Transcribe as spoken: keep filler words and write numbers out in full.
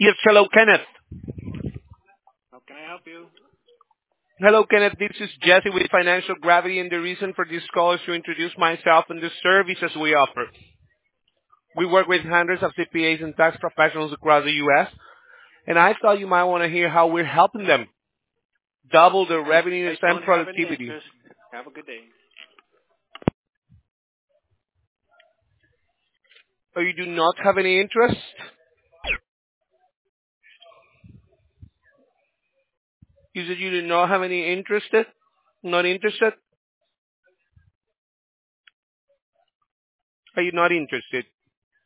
Yes, hello, Kenneth. How can I help you? Hello, Kenneth. This is Jesse with Financial Gravity, and the reason for this call is to introduce myself and the services we offer. We work with hundreds of C P As and tax professionals across the U S, and I thought you might want to hear how we're helping them double their I, revenues I and don't have any productivity. interest. Have a good day. Or you do not have any interest? You said you do not have any interested? Not interested? Are you not interested?